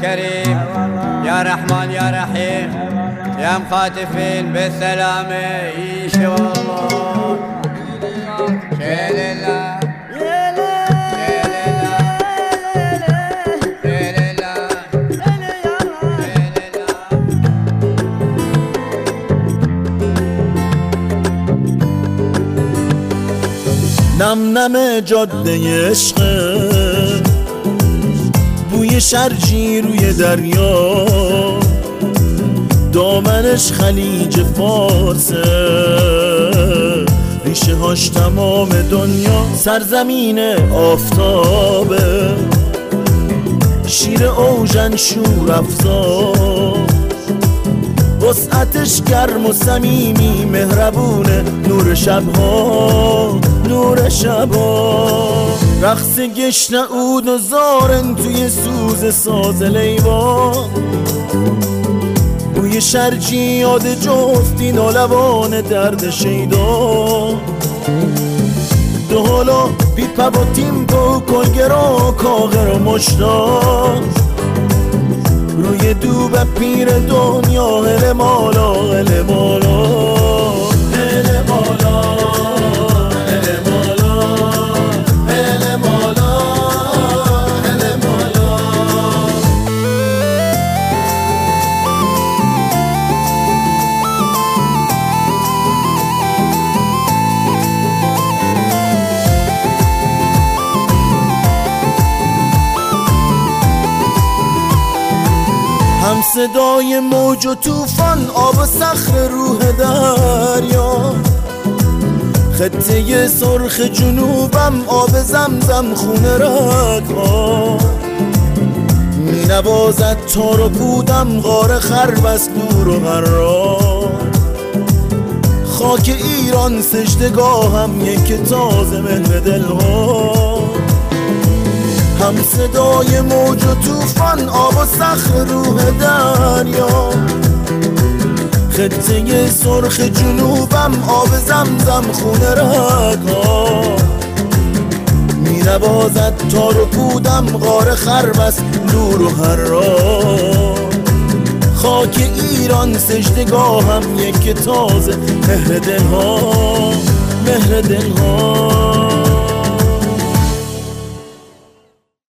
كريم يا رحمن يا رحيم يا مخاتفين بالسلامة يشي والله شيل الله نم نم جاده عشقه بوی شرجی روی دریا دامنش خلیج فارسه ریشه هاش تمام دنیا سرزمین آفتابه شیر اوژن شور افزار وسعتش گرم و صمیمی مهربونه نور شبها نور شبها رقص گشن عود و زارن توی سوز ساز لیوان بوی شرجی یاد جفتی نالوان درد شیدا دو حالا بیپا و تیمپو کلگرا کاغر و مشتاق روی دوب پیر دنیا هل مالا هل مالا هل مالا هل مالا هل مالا هل مالا هم صدای موج و توفان آب و صخر روح دریا خطه سرخ جنوبم آب زمزم خونه رگها می نوازد تار و پودم غار خربست دور و غرار خاک ایران سجدگاهم یک تازه مهر دلها هم صدای موج و توفان آب و صخر روح دریا خطه سرخ جنوبم آب زمزم خونه رگها می نوازد تار و پودم غار خربست دور و حرار خاک ایران سجدگاهم یک تازه مهر دلها مهر دلها